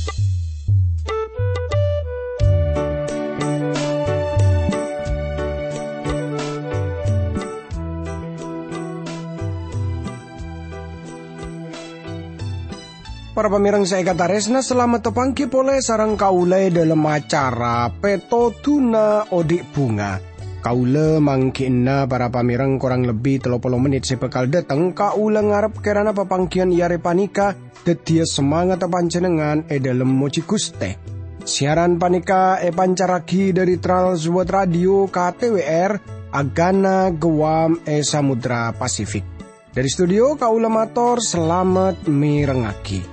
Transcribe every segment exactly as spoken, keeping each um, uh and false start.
Para pamirang saya kata resna selamat tepangki pole sarang kaule dalam acara Peto Tuna Odik Bunga. Kaule mangkinna para pamirang kurang lebih tiga puluh menit sebekal datang kaule ngarep kerana papangkian iare panika detia semangat panjenengan e dalam moci Guste. Siaran panika e pancaraki dari Transworld Radio K T W R Agana Guam e Samudra Pasifik. Dari studio kaule matur selamat mirengaki.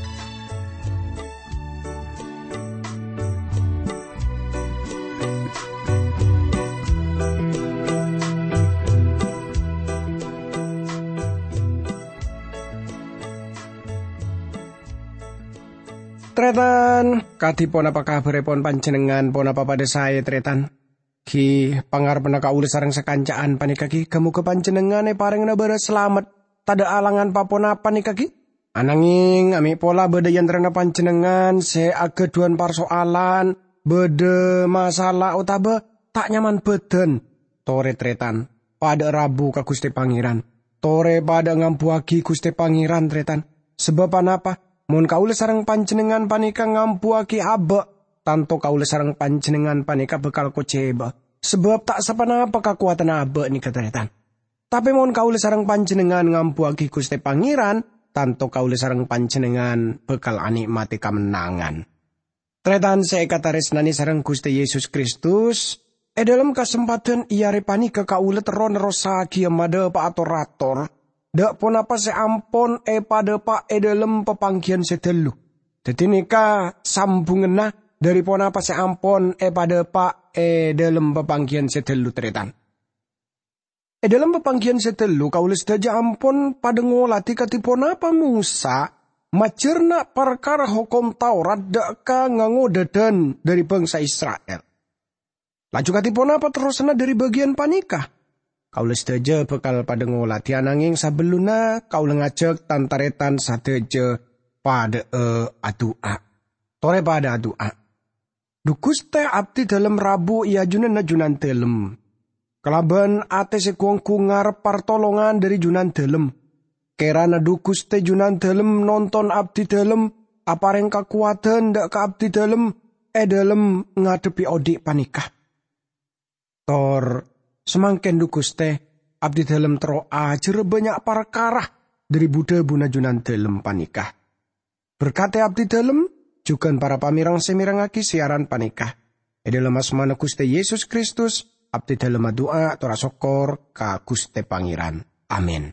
Tretan, kadipun apa kabaripun panjenengan pun apa pada saya tretan. Ki pangarepna kaula sareng sekancaan panika ki kemuga panjenengan e paringna bara selamat tada alangan papon apa nika ki. Ananging ami pola beda yantrana panjenengan se ageduan persoalan beda masalah utabe tak nyaman beden. Tore tretan pada Rabu ka Gusti Pangeran. Tore pada ngampuaki Gusti Pangeran tretan. Sebab apa? Mun kaula sareng panjenengan panika ngampuaki abe, tanto kaula sareng panjenengan panika bekal koceba. Sebab tak sepanapa kekuatan abe ni katretan. Tapi mun kaula sareng panjenengan ngampuaki Gusti Pangeran, tanto kaula sareng panjenengan bekal anikmati kemenangan. Tretan saya kata resnani sareng Gusti Yesus Kristus, e dalam kesempatan iare panika kaula teron rosaki amada pa ator-ator. Dak pun apa seampun e pada pak e dalam pepanggian sedelu. Jadi nika sambungena dari pun apa seampun e pada pak e dalam pepanggian sedelu tretan. E dalam pepanggian sedelu kaulah sedaja ampun pada ngolati katipun apa Musa macerna perkara hukum Taurat dak ka ngangodadan dari bangsa Israel. Laju katipun apa terusna dari bagian panikah. Kaula sedaja bekal pada ngolati ananging sabeluna kaula ngajak tantaretan sadeja pada e adua. Tore pada adua. Dukus teh abdi dalam Rabu ia junan na junan telem. Kelaban ate sekongku ngarep partolongan dari junan telem. Kerana dukus teh junan telem nonton abdi dalam apareng kakuatan dak ka abdi dalam e dalam ngadepi odik panikah. Tor semangken dukus teh abdi dalam tero ajer banyak perkara dari Buddha buna junan dalam panikah. Berkata abdi dalam juga para pamirang semirangaki siaran panikah. E dalam asmana Gusti Yesus Kristus abdi dalam doa tora sokor ka Gusti Pangeran. Amin.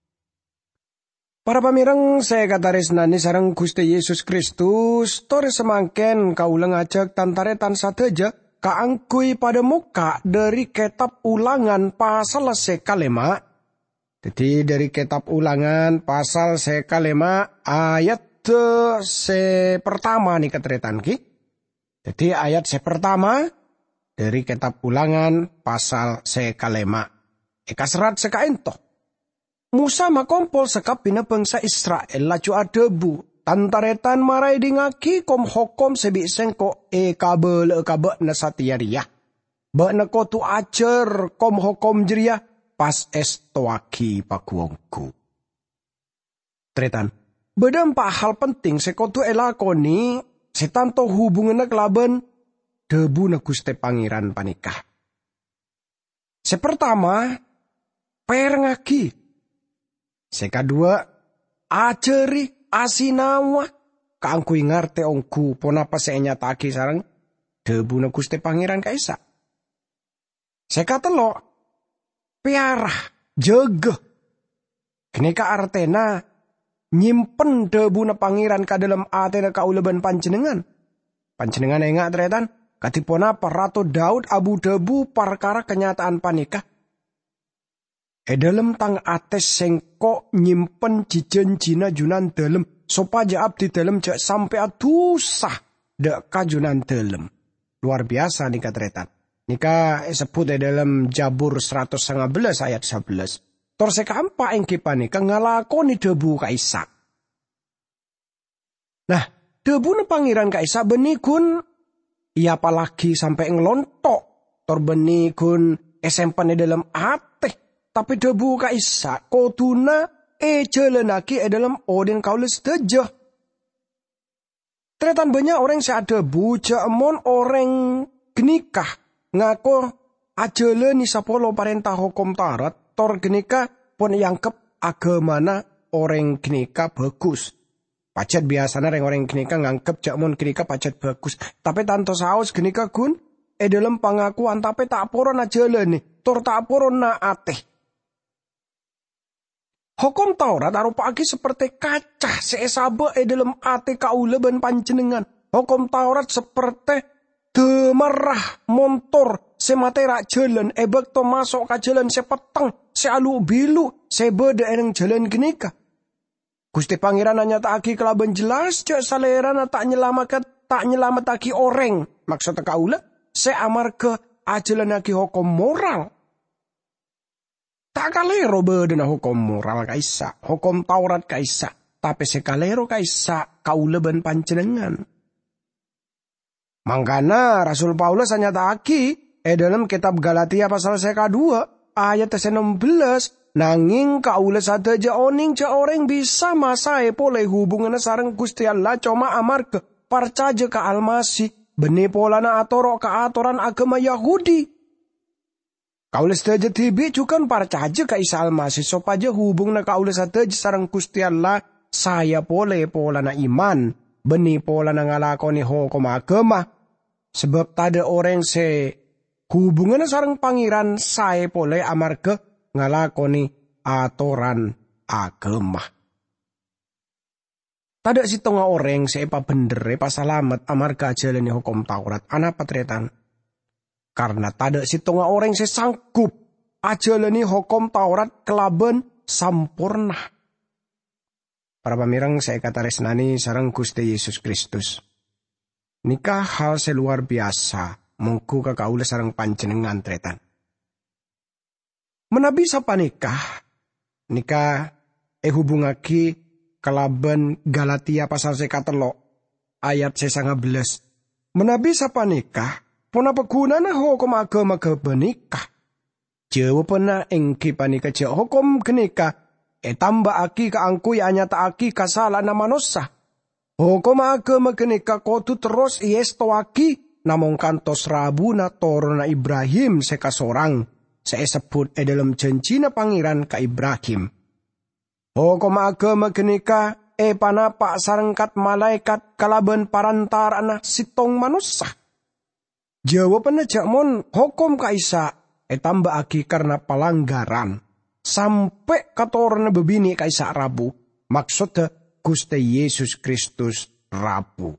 Para pamirang saya kata resnani sareng Gusti Yesus Kristus tore semangken kaula ngajak tantaretan sadeja kaangkui pada muka dari kitab Ulangan pasal sekalema. Jadi dari kitab Ulangan pasal sekalema ayat se pertama nih ketretan ki. Jadi ayat se pertama dari kitab Ulangan pasal sekalema. Eka serat sekaento. Musa makompol sekap bina bangsa Israel laju adebu. Tantaretan marai dingaki kom hokom sebi sengko e kabel kabel na satiaria. Ba na ko tu acer kom hokom jeria pas estoaki pakuongku. Tretan, beda empat hal penting sekotu elakoni setanto hubungan kelaban debu na Gusti Pangeran panikah. Sepertama, perengaki. Sekadua, aceri. Asinawa kaangku ngarte ongku ponapa seenya taki sarang debu na Gusti Pangeran kaisa. Sekatelo piarah jaga. Keneka artena nyimpen debu na Pangeran ka dalam atena kaulaban panjenengan. Panjenengan enggak tretan katipona Ratu Daud abu debu perkara kenyataan panikah. E dalam tang ates sengko nyimpen jijen-jina junan dalam sopaja abdi dalam jak sampai atusah dek kajunan dalam. Luar biasa nih katretan. Nika sebut e dalam Jabur seratus lima belas ayat sebelas. Tor sekampa engke panika ngalakoni debu kaisa. Nah, debu na pangeran kaisa benikun, iya apalagi sampai ngelontok, tor benikun esempan dalam ate, tapi debu kaisa kotuna e jelenaki e dalam odin kaules dejo. Tretan banyak orang seada buja emon orang genikah ngako ajele ni sapolo parentah hukum tarat tor genikah pon yangkep agamana orang genikah bagus. Pacet biasanya orang-orang genikah ngangkep jakmon genikah pacet bagus. Tapi tanto saus genikah gun e dalam pengakuan tapi tak poron ajele ni tor tak poron na ateh. Hukum Taurat arupagi seperti kaca seesabe e dalam ate kaula ben panjenengan. Hukum Taurat seperti demerah montor sematera jalan ebek to masuk ke jalan sepeteng sealu bilu sebeda eneng jalan genika. Gusti Pangeran hanya tak aki kelaban jelas cek salerana tak nyelamatkan tak nyelamataki orang. Maksudnya kaula seamar ke ajalan aki hukum moral. Tak kalero bedena hukum moral kaisa, hukum Taurat kaisa, tapi sekalero kaisa kauleben panjenengan. Mangkana Rasul Paulus hanya taki, eh dalam kitab Galatia pasal seka dua, ayat enam belas, nanging kaula sadaja oning ja orang bisa masae pole hubungan sareng Gusti Allah cuma amar ke parcaja ke almasi, bene polana atoro ke atoran agama Yahudi. Kaulah saja tibi juga parcaja ka Isa Almasih sopaja hubung na kaulah saja sarang Gusti Allah saya pole pola na iman beni pola na ngalakoni hukum agama sebab tada orang se hubungan na sarang pangeran saya pole amarga ngalakoni atoran agama. Tada si tonga orang se epa bener epa salamet amarga jalani hukum Taurat ana patretan. Karena tada si tonga orang sesangkup ajalani hukum Taurat kelaben sampurna. Para pamirang saya kata resnani sareng Gusti Yesus Kristus. Nikah hal seluar biasa mungku ka kaula sareng panjenengan tretan. Menabi sapa nikah? Nikah eh hubungaki kelaben Galatia pasal sekatelo ayat sesanga belas. Menabi sapa nikah? Puna paguna hukum agama kebenikah. Jawa pena engki panika ja hukum genika. E tamba aki kaangkuy anyata aki kasala na manusa. Hukum agama genika kotu terus iesto aki namong kantos rabu na toro na Ibrahim sekasorang. Seesebut e dalam janji na pangeran ka Ibrahim. Hukum agama genika e panapak sarengkat malaikat kalaban parantar anak sitong manusa. Jawaban jakmon hukum kaisa etamba aki karena pelanggaran sampai katorna bebini kaisa rabu maksudnya Gusti Yesus Kristus rabu.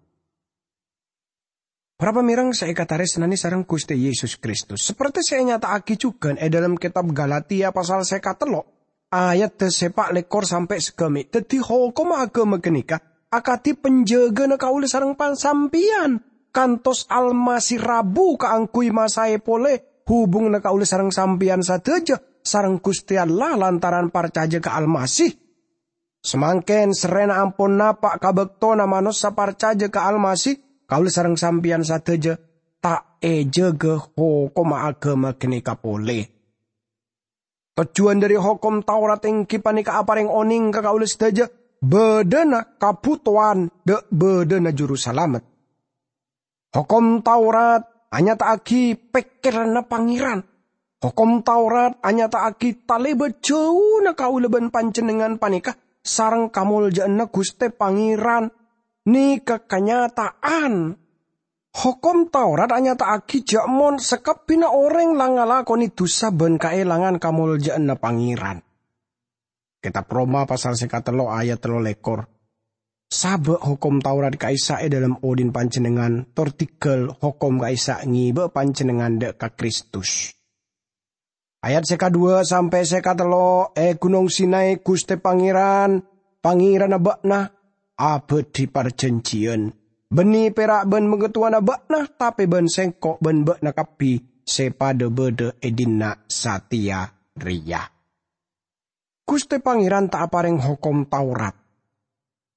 Para pamirang saya kata resnani sareng Gusti Yesus Kristus seperti saya nyata aki juga eh dalam kitab Galatia pasal sekatelo ayat sepak lekor sampai segami teti hukum agama genika akati penjaga na kaula sareng pansampian. Kantos almasih rabu kaangkuy masae pole hubung na kaula sareng sampian sateja sareng Gusti Allah lantaran parcaja ka almasih. Semangken serena ampun napak kabekto na manusia parcaja ka almasih kaula sareng sampian sateja tak ejege hukum agama genika pole. Tujuan dari hukum Taurat yang kipanika apareng oning ka kaula sateja bedena kabutuan de bedena juru salamet. Hukum Taurat hanya tak aki pikiran na pangeran. Hukum Taurat hanya tak aki talebe jauh na kauleben panjenengan panika sareng kamul jana Gusti Pangeran ni kekenyataan. Hukum Taurat hanya tak aki jakmon sekepina orang langalakoni dosa ben kaelangan kamul jana pangeran. Kitab Roma pasal sekatelo ayat telo lekor. Sabe hukum Taurat kaisa e dalam odin panjenengan tortikel hukum kaisa ngibe panjenengan dek ka Kristus. Ayat seka dua sampai seka telo e gunung Sinai Gusti Pangeran pangeran abakna abadi perjanjian. Beni perak ben mengetuan abakna tapi ben sengkok ben bakna kapi sepade bede edina satia ria. Gusti Pangeran tak apareng hukum Taurat.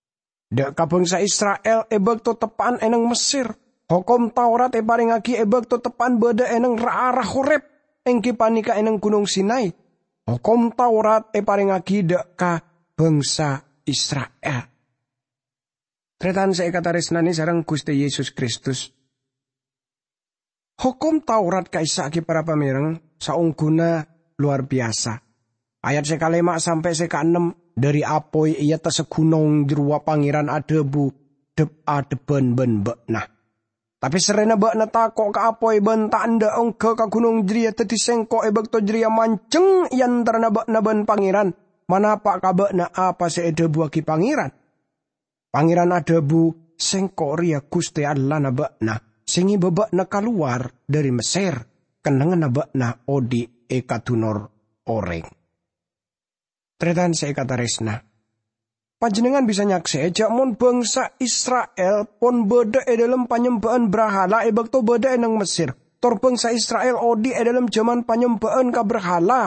Dek ka bangsa Israel ebek to tepan eneng Mesir. Hukum Taurat e paringaki ebek to tepan beda eneng Ra'arah Horeb. Engki panika eneng Gunung Sinai. Hukum Taurat e paringaki dek ka bangsa Israel. Tretan saya kata resnani sareng Gusti Yesus Kristus. Hukum Taurat kaisaki para pamireng saungguna luar biasa. Ayat sekalima sampai seka enam dari apoi ia tesegunung jerua pangeran adebu dep adeben ben beknah. Tapi serena bekna takok ka apoi ben tanda ongke ka gunung jeria teti sengko ebek to jeria manceng yan terna bekna ben pangeran. Manapa ka bekna apa se adebu aki pangeran? Pangeran adebu sengko ria Gusti Allah na bekna. Singi bebek na keluar dari Mesir, kenangan nabak na odi ekatunor oreng. Tretan saya kata resna. Panjenengan bisa nyakse, jakmon bangsa Israel pon beda e dalam penyembahan berhala e bakto beda enang Mesir. Tor bangsa Israel odi e dalam zaman penyembahan ka berhala.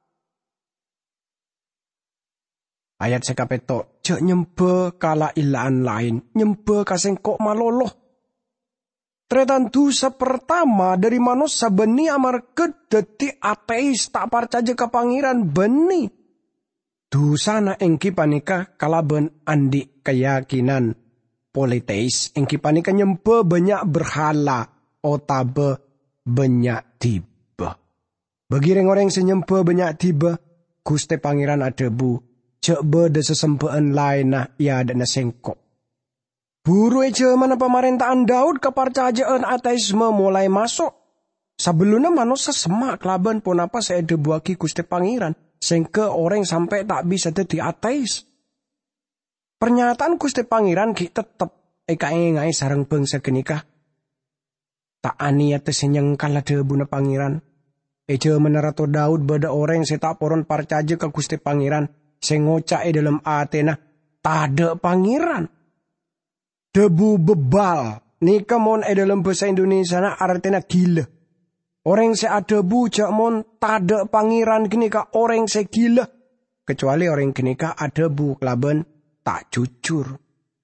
Ayat sekapeto, jak nyembe kala ilaan lain, nyembe kasengkok maloloh. Tretan dosa pertama dari manusia beni amar kedeti ateis tak percaya ke pangeran beni. Dosa na engki panika kalaben andi keyakinan politeis. Engki panika nyempe banyak berhala otabe banyak tiba. Bagi orang-orang senyempe banyak tiba, Gusti pangeran adebu cek beda sesempaan lain na ia ada nasengkok. Buru eja mana pemerintahan Daud kepercayaan ateisme mulai masuk. Sebelumnya manusia semak kelaban pun apa saya debuaki Gusti Pangeran. Sehingga orang sampai tak bisa jadi ateis. Pernyataan Gusti Pangeran ki tetep eka ngai sarang bangsa genikah. Tak ani ates nyengkal debuna Pangeran. Eja menerato Daud bada orang saya tak poron percaya ke Gusti Pangeran. Saya ngocak dalam atena tade Pangeran. Debu bebal. Nika mon e dalam bahasa Indonesia na artinya gila. Orang se adebu jak mon tada pangeran gini ka orang se gila. Kecuali orang gini ka adebu kelaben tak jujur.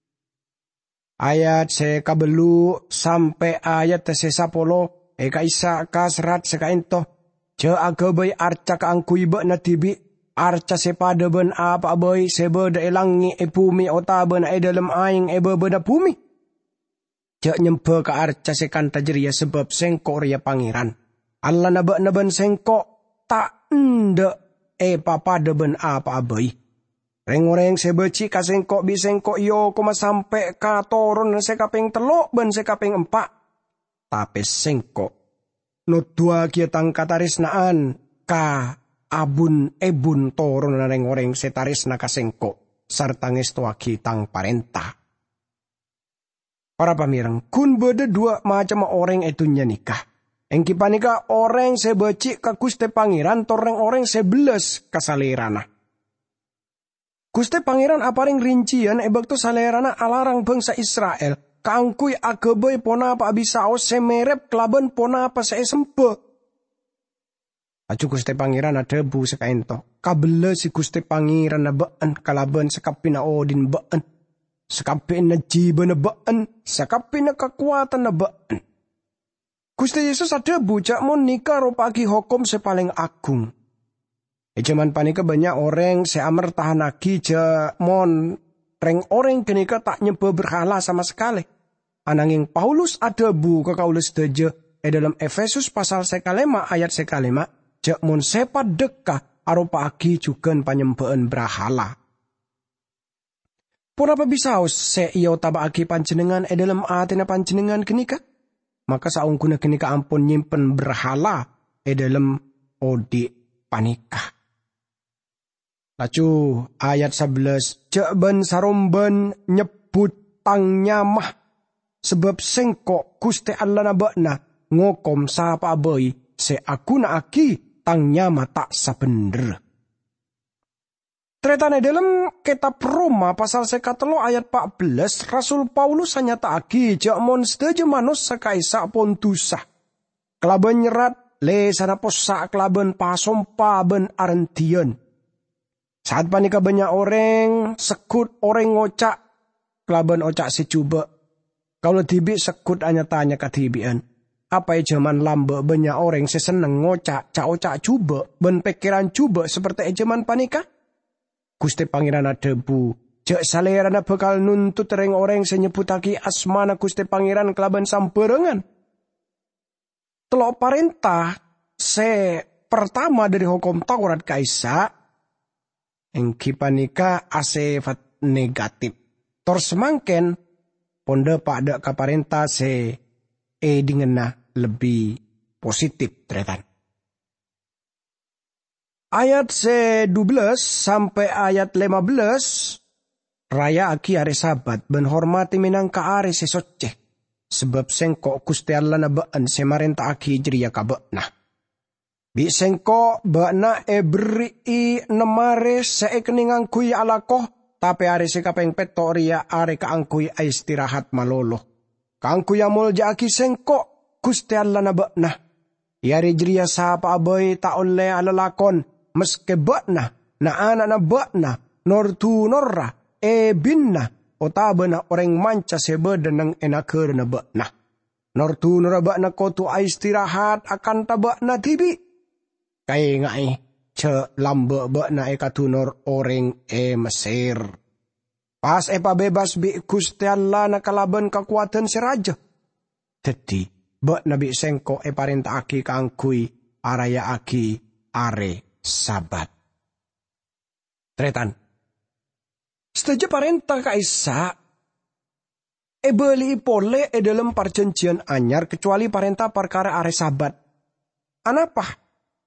Ayat se kabelu sampai ayat se sapolo. Eka isa ka serat seka ento. Je agabai arca ka angkui bek na tibi. Arca sepada ben apa boy sebeda elangi e bumi otaben e dalam aing e beda bumi. Jak nyempe ke arca sekanta jeria sebab sengkok ria pangeran. Allah nabak naban sengkok tak ende e papada ben apa boy. Reng-reng sebeci ka sengkok bi sengkok yo koma sampai ka toron sekapeng telok ben sekapeng empat. Tapi sengkok nudua kietang katarisnaan ka abun ebun toron na reng-reng setaris nakasengko sarta ngestuaki tang parenta. Para pamirang, kun beda dua macam orang itu nikah. Engki panika orang sebeci ka Gusti Pangeran toreng orang sebelas kasalerana. Gusti Pangeran aparing rincian ebak to salerana alarang bangsa Israel. Kaangkui agabay pona pa abisao semerep kelaban pona pa sa esempe. Acu Gusti Pangeran adebu sekaento. Kabela si Gusti Pangeran na baan kalaban sekapin na odin baan. Sekapin na jiba na baan. Sekapin na kakuatan na baan. Gusti Yesus adebu cak mon nikah ropagi hukum sepaling agung. E jaman panika banyak orang seamar tahanaki cak mon reng orang kenika tak nyembe berhala sama sekali. Ananging Paulus adebu ke kaulus deje e dalam Efesus pasal sekalema ayat sekalema. Jak mon sepat dekah arupa aki jugan panyembahan berhala. Pura apa bisa se iyo taba aki panjenengan e dalam atina panjenengan kenika? Maka saungkuna kenika ampun nyimpen berhala e dalam odi panikah. Lacu ayat sebelas. Jak ben saromben nyebut tang nyamah. Sebab sengkok Gusti Allah na bakna ngokom sapa boy se aku na aki. Tangnya mata sabender. Tretane dalam kitab Roma pasal sekatelo ayat empat belas Rasul Paulus hanya taagi jak mon sedaja manus sakaisa pontusa. Kelaban nyerat le sana posa kelaban pasompa ben arentian. Saat panika banyak orang sekut orang ngocak kelaban ocak si coba. Kalau tibi sekut hanya tanya katibian. Apa ya zaman lamba banyak orang seseneng ngocak cak ocak coba. Ben pikiran coba seperti zaman panika. Gusti Pangeran debu. Jek salerana bakal nuntut ring orang senyebutaki asmana Gusti Pangeran kelaban samperengan. Telok perintah se pertama dari hukum Taurat kaisa. Engki panika asefat negatif. Tor semangken ponde pada kaparenta se e dingena lebih positif tretan. Ayat se dua belas sampai ayat lima belas raya aki are sabat ben hormati minangka are se soceh sebab sengko Gusti Allah na baan se marenta aki jeria kabekna. Bi sengko bakna e beri i nemare se keningang kui alakoh tapi are se kapeng petoria are kaangkui istirahat malolo. Kaangkui amol jaki sengko Gusti Allah na bakna. Yari jeria sapa aboy taon le alalakon meske bakna na anak na bakna nor tu norra e binna otaba na orang manca sebeda nang enaker na bakna. Nor tu norra bakna kotu istirahat akan tabakna tibi. Kaya nga eh, ce lambe ba na e katunor orang e Mesir. Pas e pabebas bi Gusti Allah na kalaban kakuatan si raja. Teti, ba na bi sengko e parinta aki kaangkui araya aki are sabat. Tretan. Setuju parinta kaisa e beli pole e dalam perjanjian anyar kecuali parinta perkara are sabat. Anapa?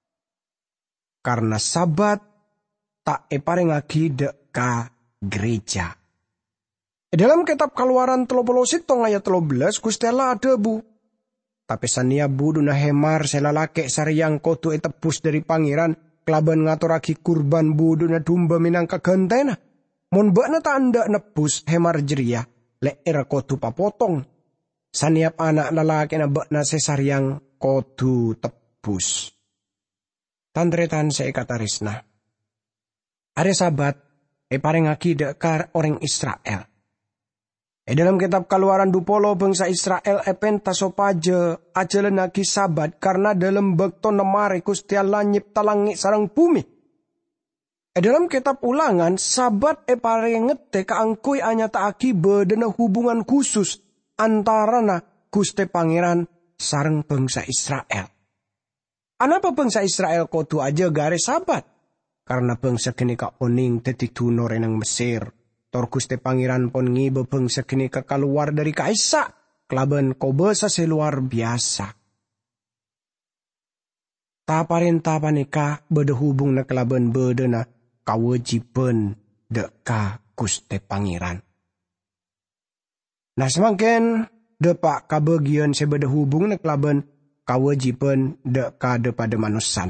Karena sabat tak eparengaki de ka gereja. E dalam kitab Keluaran tiga puluh satu ayat tiga belas Gusti Allah ada bu. Tapi sania budu na hemar selalake sariang kotu etebus dari pangeran kelaban ngaturaki kurban budu na dumba minangka gentena. Mon bakna tanda nebus hemar jeria le era kotu papotong. Saniap anak lalaki na bakna sesariang kotu tebus. Tandretan saya kata risna. Ada sabat, e parengaki dekar orang Israel. E dalam kitab Keluaran dupolo bangsa Israel e penta sopaje ajalenaki sabat karena dalam bekto nemare Gusti Allah nyipta langit sarang bumi. E dalam kitab Ulangan sabat e parengete kaangkui anyata aki bedena hubungan khusus antarana Gusti Pangeran sarang bangsa Israel. Anapa bangsa Israel kotu aja gare sabat? Karena bangsa kini ka oning tetituno renang Mesir. Tor Gusti Pangeran pon ngibe bangsa kini ka keluar dari kaisa. Kelaban kobesa seluar biasa. Taparinta panika beda hubung na kelaban beda na kawajiban deka Gusti Pangeran. Nah semakin depak kabagian sebeda hubung na kelaban kawajiban dekade pada manusia.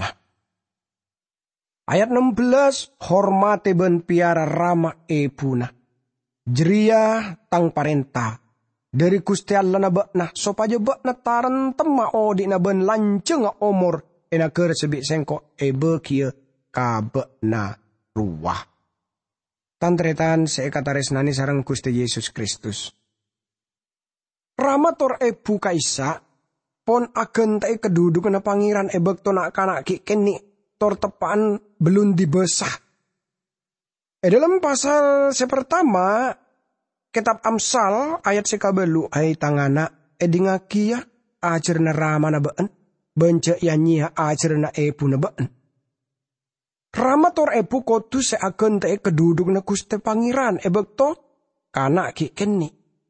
Ayat enam belas, hormati ben piara rama ebuna. Jeria tang parenta. Dari Gusti Allah na bakna, sopaja bakna taran tema odi na ben lanceng omor. Ena ker sebik sengko ebe kia kabekna ruah. Tantretan seekatares nani sarang Gusti Yesus Kristus. Rama tor ebu kaisa. Pon agen tae kedudukan na pangeran ebek to nak kanak ki keni tor tepaan belum dibesah. E dalam pasal sepertama kitab Amsal ayat sekabelu ai tangana edingaki ya ajarna rama na been bence ya nyia ajarna ebu na been. Rama tor ebu kotu se agen tae keduduk na Gusti Pangeran ebek to kanak ki keni.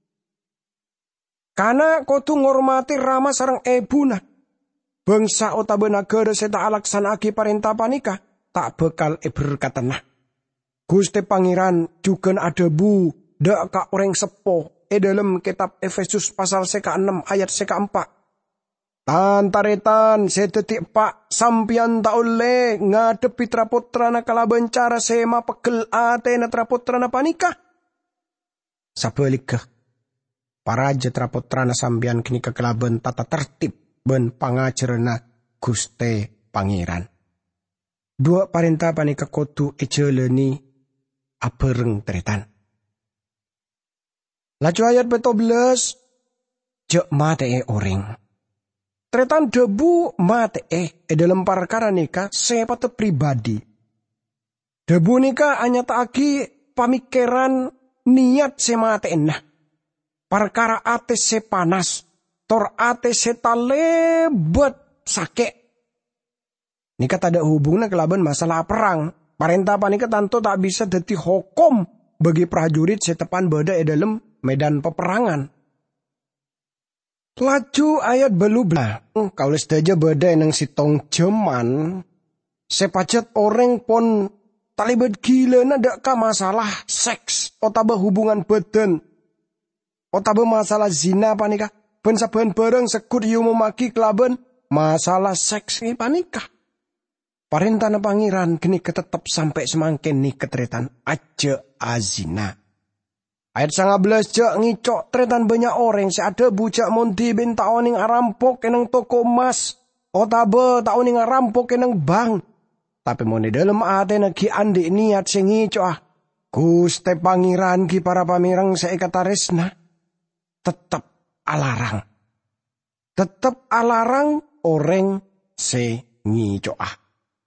Karena kotu ngormati rama sarang ebuna. Bangsa otabe nagara seta alaksanaki parintah panika. Tak bekal e berkatana. Gusti Pangeran juga ada bu. Dak ka orang sepo. E dalam kitab Efesus pasal seka enam ayat seka empat. Tantaretan sedetik pak. Sampian taule ngadepi traputrana kalaban cara sema pegel ate na traputrana panika. Sabelikah. Para jatra putrana sambian kini kekelaban tata tertib ben pangacerna Gusti Pangeran. Dua parenta panika kotu eceleni apereng tretan. Laju ayat beto belas. Jek mate e orang. Tretan debu mate e e dalam perkara nika sepatu pribadi. Debu nika hanya taki pamikiran niat se mate enah. Perkara ate se panas. Tor ate se talebet sakit. Nika tak ada hubungan kelaban masalah perang. Parentah panika tanto tak bisa dadi hukum bagi prajurit setepan beda e dalam medan peperangan. Laju ayat belublah. Kalau saja beda nang sitong jaman. Sepacet orang pon talibet gila nada ka masalah seks. Otaba hubungan badan. Otaba masalah zina panika. Ben saben bareng sekut yu memaki kelaban masalah seks ini panika. Parentana pangeran kini ketetap sampai semangkin ni ketretan aja azina. Ayat sangat belas jak ngicok tretan banyak orang seada bujak monti bin taoning arampok enang toko emas. Otabe taoning arampok enang bank. Tapi mau di dalam ate nagi andi niat sing ngicok ah. Guste pangeran ki para pamirang seikataresna. Tetap alarang. Tetap alarang orang se ngicok ah.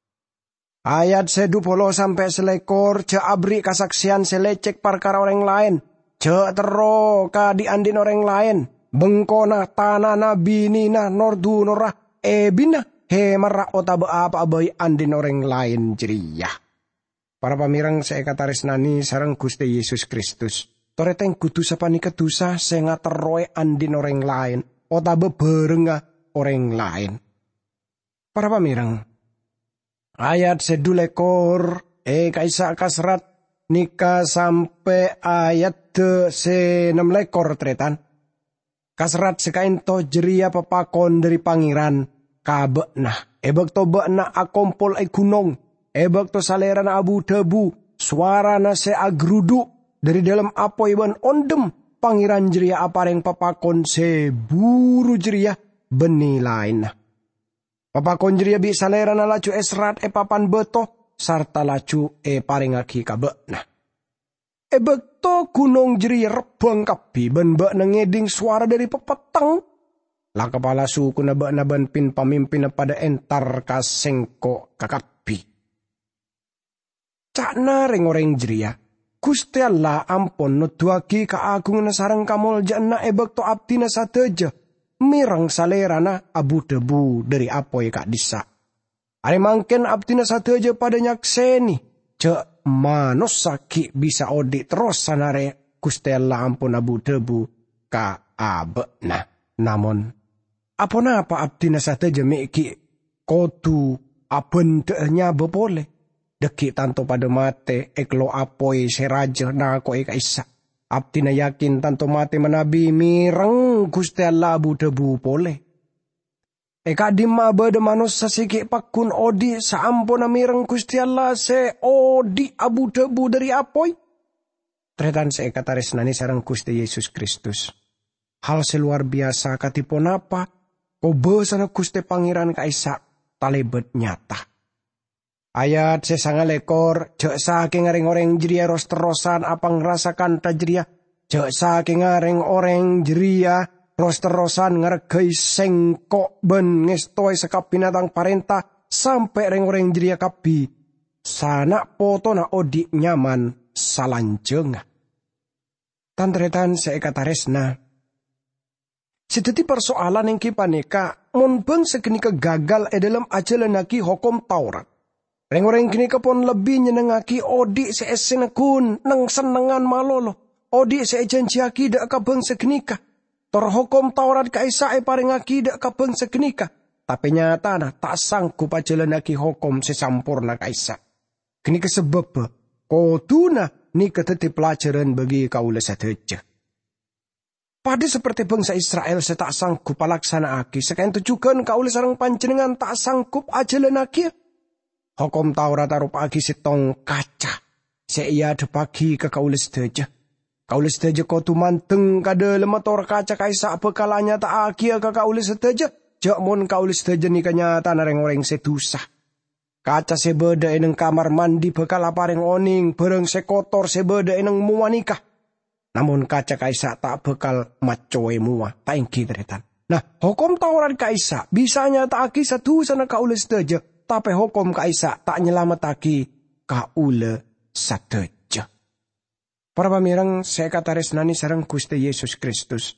Ayat sedupolo sampai selekor, ce abri kasaksian selecek perkara orang lain, ce tero ka diandin orang lain, bengkona tanana binina nordu norah ebina he marra otaba apa abai andin orang lain ceria. Para pamirang saya kata resnani sarang Gusti Yesus Kristus. Toreteng kudu sapani kedusa senga teroe andin orang lain, otaba berenga orang lain. Para pamirang. Ayat sedulekor, eh kaisa kasrat, nika sampai ayat de se enam lekor tretan. Kasrat sekain to jeria pepakon dari pangeran, kabek nah, ebek to bek na akompol e gunung, ebek to saleran abu debu, suara na se agrudu, dari dalam apo iban ondem, pangeran jeria apareng pepakon se buru jeria beni lain nah. Papa konjria bi salera na laju esrat e papan beto sarta laju e paringaki kabek nah. E beto gunung jeri rebang kapi ben bek nangeding suara dari pepeteng. La kepala suku na bek na ben pin pamimpin pada entar kasengko kakapi. Cak na reng-oreng jeria. Gusti Allah ampon nuduaki kaagung na sarang kamol jana e beto abdi na sateja. Mirang salerana abu debu dari apoy kak disa. Ari mangken abdina satu aja pada nyakseni. Cek manos sakit bisa odik terus sanare Gusti Allah ampun abu debu ka abe. Nah, namun apa napa abdina satu aja meki kodu aben dehnya bepole. Deki tanto pada mate eklo apoy seraja na ko eka isa. Abdi na yakin tanto mati menabi mireng Gusti Allah abu debu pole. Eka dimma bade manus sasiki pakun odi saampun na mireng Gusti Allah se odi abu debu dari apoi. Tretan se eka taresnani sarang Gusti Yesus Kristus. Hal seluar biasa katipon apa, kobe sana Gusti Pangeran kaisa talebet nyata. Ayat sesanga lekor, jek saking areng oreng jeria ros terosan apa ngerasakan tajria. Jek saking areng oreng jeria ros terosan ngargai sengkok ben ngestoi sekap binatang parenta sampai reng oreng jeria kapi. Sana poto na odik nyaman salanjeng. Tantretan seekataresna. Sedeti persoalan yang kipaneka mon beng segeni kegagal e dalam ajalanaki hukum Taurat. Reng-reng kini kepon lebih nyenengaki odi seesenekun neng senengan malolo. Odi seejanjiaki dak kabeng segenika. Terhukum Taurat kaisa e parengaki dak kabeng segenika. Tapi nyata nah tak sanggup ajalanaki hukum sesampurna kaisa. Kini kesebab koduna ni keteti pelajaran bagi kaula sateja. Pada seperti bangsa Israel saya tak sanggup palaksanaaki. Sekain tujukan kaula sareng panjenengan tak sanggup ajalanaki. Hukum Taurat arupagi sitong kaca. Seia depagi ke kaulis deja. Kaulis deja kau tu manteng kada lemator kaca kaisa bekalanya tak akia ke kaulis deja. Jak mon kaulis deja ni kanyata nareng-oreng sedusa. Kaca sebeda eneng kamar mandi bekal apareng oning. Bereng sekotor sebeda eneng muanikah. Namun kaca kaisa tak bekal macoe mua, tak ingki tretan. Nah, hukum Taurat kaisa bisa nyataki satu sana kaula sedaja, tapi hukum kaisa tak nyelamataki kaula sedaja. Para pamirang, saya kata resnani sareng Gusti Yesus Kristus.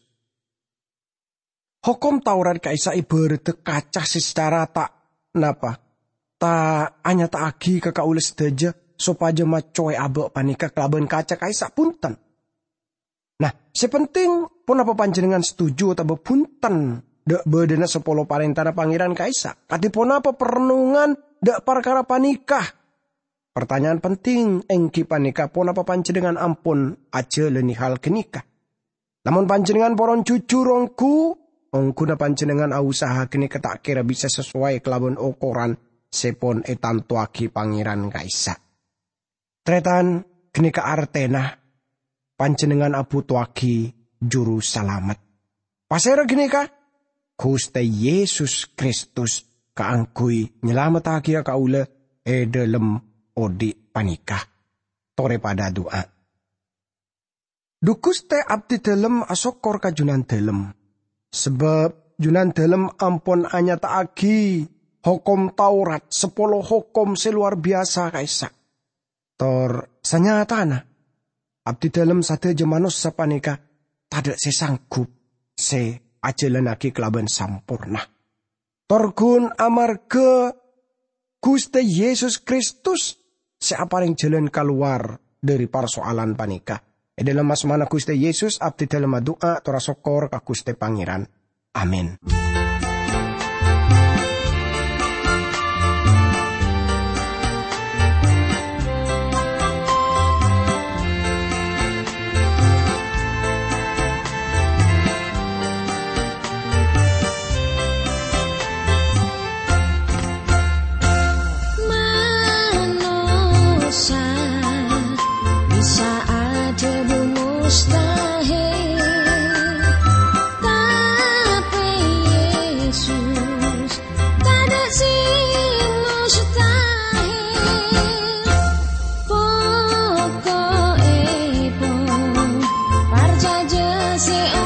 Hukum Taurat kaisa ibarat kaca secara tak napa, tak anyataki ke kaula sedaja, supaya macoe abek panika kelaban kaca kaisa punten. Nah, sepenting pun apa panjenengan setuju atau punten dek bedena sepuluh parentana pangeran kaisa. Katipun apa perenungan dek perkara panikah. Pertanyaan penting engki panikah pun apa panjenengan ampun aja leni hal kenikah. Namun panjenengan poron jujur ongku, ongku na panjenengan usaha kenikah tak kira bisa sesuai kelaban ukuran sepon etan tuaki pangeran kaisa. Tretan kenikah artena panjenengan abu tuaki juru selamat. Pasera gini kah? Gusti Yesus Kristus kaangkui nyelamataki kaula e dalem odi panikah. Tore pada doa. Dukus te abdi dalem asokor kajunan dalem. Sebab junan dalem ampun anyataaki hukum Taurat sepuluh hukum seluar biasa kaisa. Tor sanyatana. Abdi dalam satu jemanus sapanika tadak sesanggup se ajalanaki kelaban sampurna. Torgun amarga Gusti Yesus Kristus seaparing jalan keluar dari persoalan panika. E dalam asmana Gusti Yesus abdi dalam doa tora sokor ka Gusti Pangeran. Amin. Say